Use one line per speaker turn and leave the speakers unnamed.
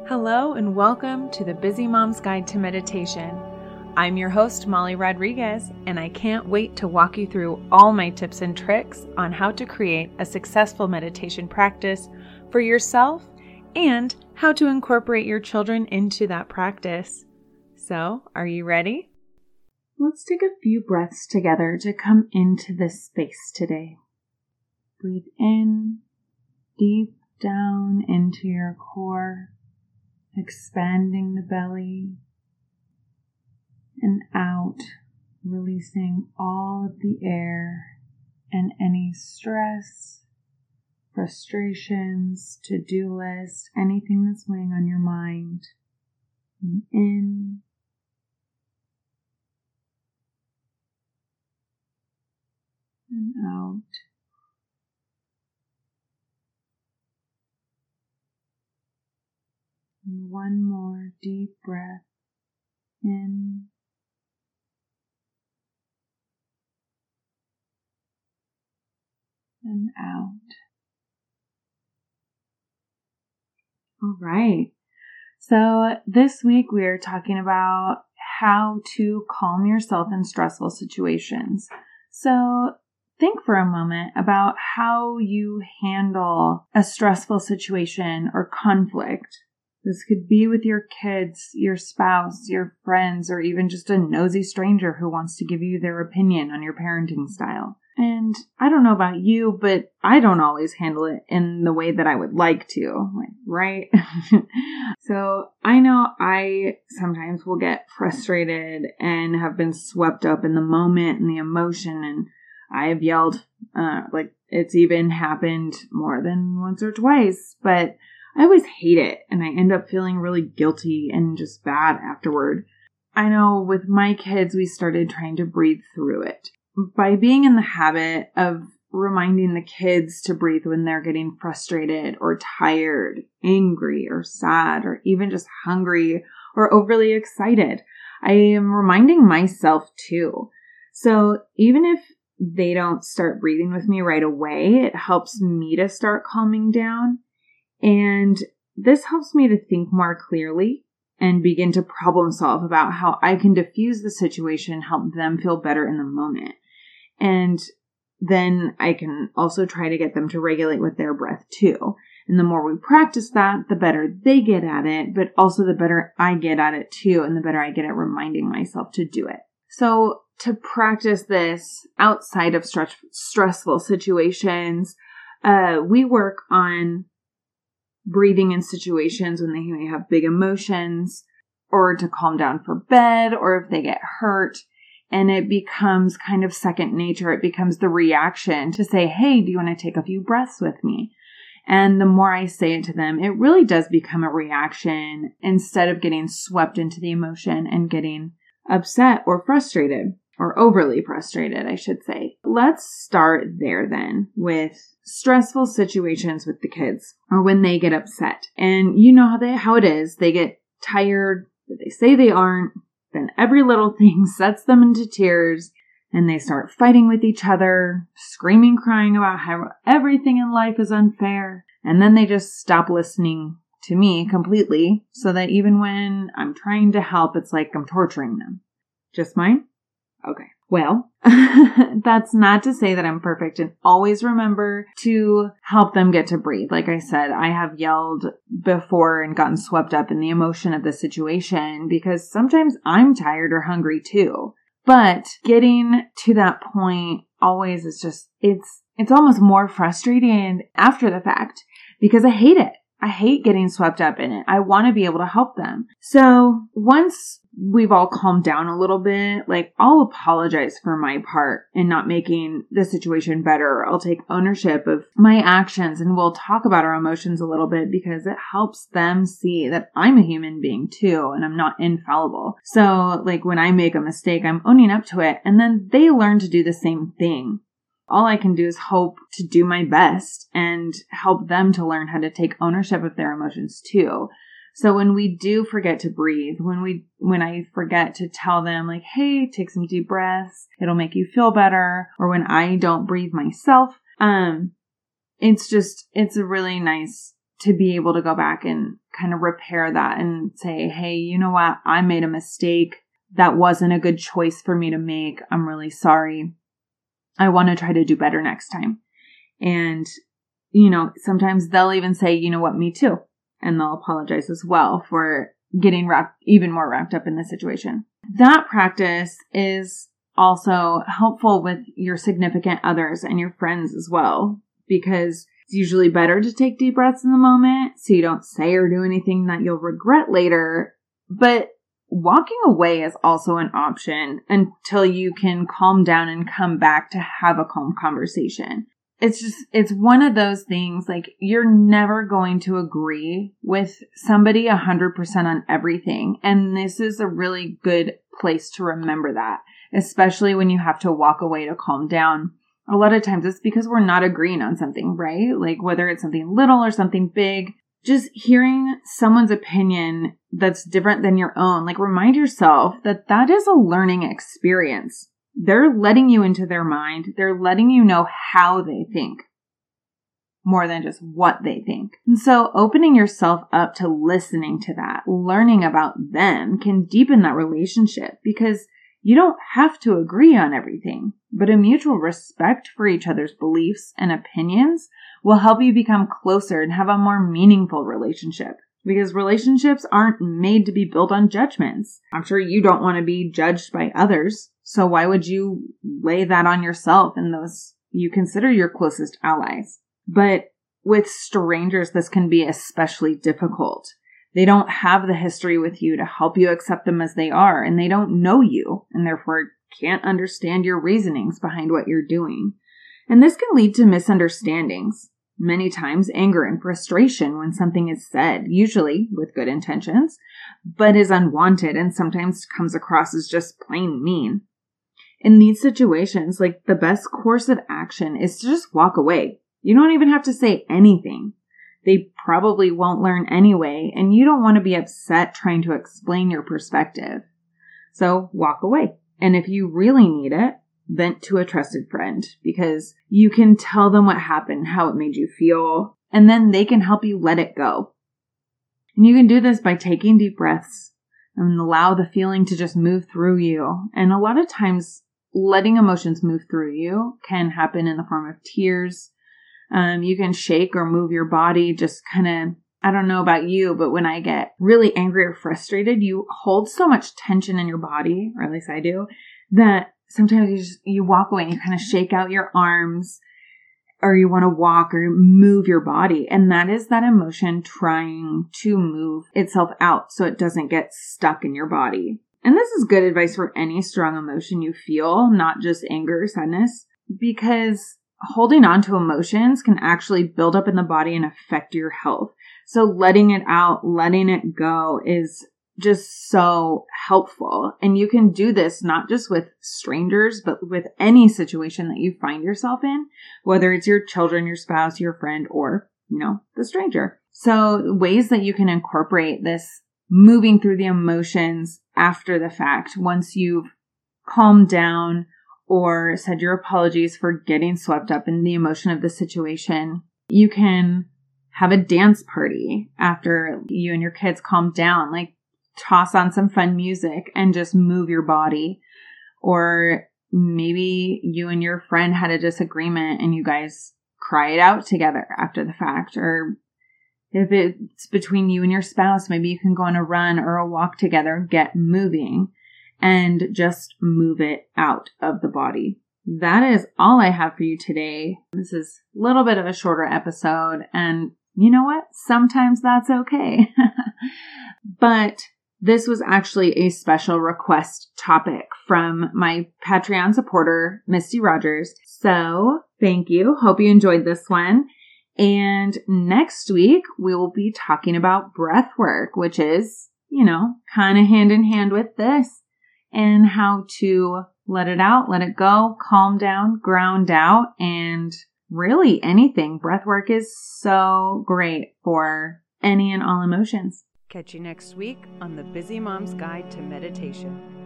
Hello and welcome to the Busy Mom's Guide to Meditation. I'm your host, Molly Rodriguez, and I can't wait to walk you through all my tips and tricks on how to create a successful meditation practice for yourself and how to incorporate your children into that practice. So, are you ready? Let's take a few breaths together to come into this space today. Breathe in, deep down into your core, expanding the belly, and out, releasing all of the air and any stress, frustrations, to-do list, anything that's weighing on your mind. And in, and out. And one more deep breath in and out. All right. So this week we are talking about how to calm yourself in stressful situations. So think for a moment about how you handle a stressful situation or conflict. This could be with your kids, your spouse, your friends, or even just a nosy stranger who wants to give you their opinion on your parenting style. And I don't know about you, but I don't always handle it in the way that I would like to, right? So I know I sometimes will get frustrated and have been swept up in the moment and the emotion, and I have yelled, it's even happened more than once or twice, but I always hate it, and I end up feeling really guilty and just bad afterward. I know with my kids, we started trying to breathe through it. By being in the habit of reminding the kids to breathe when they're getting frustrated or tired, angry or sad, or even just hungry or overly excited, I am reminding myself too. So even if they don't start breathing with me right away, it helps me to start calming down. And this helps me to think more clearly and begin to problem solve about how I can diffuse the situation, help them feel better in the moment. And then I can also try to get them to regulate with their breath too. And the more we practice that, the better they get at it, but also the better I get at it too, and the better I get at reminding myself to do it. So to practice this outside of stressful situations, we work on breathing in situations when they may have big emotions, or to calm down for bed, or if they get hurt. And it becomes kind of second nature. It becomes the reaction to say, hey, do you want to take a few breaths with me? And the more I say it to them, it really does become a reaction instead of getting swept into the emotion and getting upset or frustrated, or overly frustrated, I should say. Let's start there then with stressful situations with the kids, or when they get upset. And you know how it is. They get tired, but they say they aren't. Then every little thing sets them into tears, and they start fighting with each other, screaming, crying about how everything in life is unfair. And then they just stop listening to me completely, so that even when I'm trying to help, it's like I'm torturing them. Just mine? Okay. Well, that's not to say that I'm perfect, and always remember to help them get to breathe. Like I said, I have yelled before and gotten swept up in the emotion of the situation because sometimes I'm tired or hungry too. But getting to that point always is just, it's almost more frustrating after the fact because I hate it. I hate getting swept up in it. I want to be able to help them. So once we've all calmed down a little bit, I'll apologize for my part in not making the situation better. I'll take ownership of my actions, and we'll talk about our emotions a little bit because it helps them see that I'm a human being too, and I'm not infallible. So when I make a mistake, I'm owning up to it, and then they learn to do the same thing. All I can do is hope to do my best and help them to learn how to take ownership of their emotions too. So when we do forget to breathe, when I forget to tell them hey, take some deep breaths, it'll make you feel better. Or when I don't breathe myself, it's really nice to be able to go back and kind of repair that and say, hey, you know what? I made a mistake. That wasn't a good choice for me to make. I'm really sorry. I want to try to do better next time. And, sometimes they'll even say, you know what, me too. And they'll apologize as well for getting even more wrapped up in the situation. That practice is also helpful with your significant others and your friends as well, because it's usually better to take deep breaths in the moment so you don't say or do anything that you'll regret later. But walking away is also an option until you can calm down and come back to have a calm conversation. It's one of those things, like, you're never going to agree with somebody 100% on everything. And this is a really good place to remember that, especially when you have to walk away to calm down. A lot of times it's because we're not agreeing on something, right? Like whether it's something little or something big, just hearing someone's opinion that's different than your own, like, remind yourself that that is a learning experience. They're letting you into their mind. They're letting you know how they think more than just what they think. And so opening yourself up to listening to that, learning about them, can deepen that relationship, because you don't have to agree on everything, but a mutual respect for each other's beliefs and opinions will help you become closer and have a more meaningful relationship. Because relationships aren't made to be built on judgments. I'm sure you don't want to be judged by others. So why would you lay that on yourself and those you consider your closest allies? But with strangers, this can be especially difficult. They don't have the history with you to help you accept them as they are, and they don't know you, and therefore can't understand your reasonings behind what you're doing. And this can lead to misunderstandings. Many times anger and frustration when something is said, usually with good intentions, but is unwanted and sometimes comes across as just plain mean. In these situations, like, the best course of action is to just walk away. You don't even have to say anything. They probably won't learn anyway, and you don't want to be upset trying to explain your perspective. So walk away. And if you really need it, vent to a trusted friend, because you can tell them what happened, how it made you feel, and then they can help you let it go. And you can do this by taking deep breaths and allow the feeling to just move through you. And a lot of times letting emotions move through you can happen in the form of tears. You can shake or move your body, just kind of, I don't know about you, but when I get really angry or frustrated, you hold so much tension in your body, or at least I do, that sometimes you walk away and you kind of shake out your arms, or you want to walk or move your body. And that is that emotion trying to move itself out so it doesn't get stuck in your body. And this is good advice for any strong emotion you feel, not just anger or sadness, because holding on to emotions can actually build up in the body and affect your health. So letting it out, letting it go is just so helpful. And you can do this not just with strangers, but with any situation that you find yourself in, whether it's your children, your spouse, your friend, or, the stranger. So ways that you can incorporate this moving through the emotions after the fact, once you've calmed down or said your apologies for getting swept up in the emotion of the situation. You can have a dance party after you and your kids calm down, like toss on some fun music and just move your body. Or maybe you and your friend had a disagreement and you guys cry it out together after the fact. Or if it's between you and your spouse, maybe you can go on a run or a walk together, get moving, and just move it out of the body. That is all I have for you today. This is a little bit of a shorter episode, and you know what? Sometimes that's okay. But this was actually a special request topic from my Patreon supporter, Misty Rogers. So thank you. Hope you enjoyed this one. And next week, we will be talking about breath work, which is, kind of hand in hand with this, and how to let it out, let it go, calm down, ground out, and really anything. Breath work is so great for any and all emotions.
Catch you next week on the Busy Mom's Guide to Meditation.